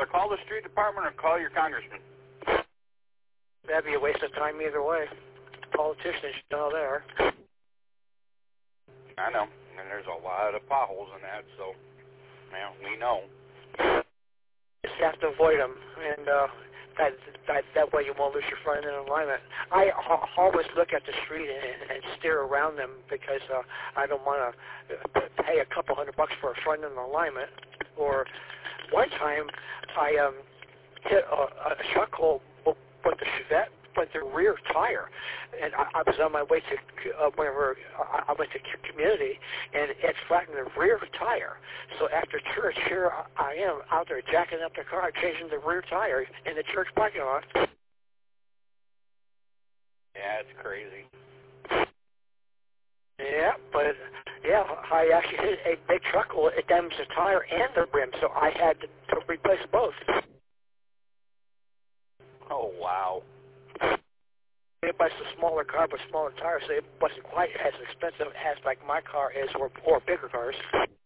either call the street department or call your congressman. That'd be a waste of time either way. Politicians, you know, there. I know, and there's a lot of potholes in that, so, well, we know. Just have to avoid them, and that way you won't lose your friend in alignment. I always look at the street and steer around them because I don't want to pay a couple $100 for a front in alignment. Or one time I hit a truck hole with the Chevette, but the rear tire, and I was on my way to whenever I went to community, and it flattened the rear tire. So after church, here I am out there jacking up the car, changing the rear tire in the church parking lot. Yeah, it's crazy. Yeah, but yeah, I actually hit a big truck. Well, it damaged the tire and the rim, so I had to replace both. Oh, wow. It was a smaller car with smaller tires, so it wasn't quite as expensive as like my car is or bigger cars.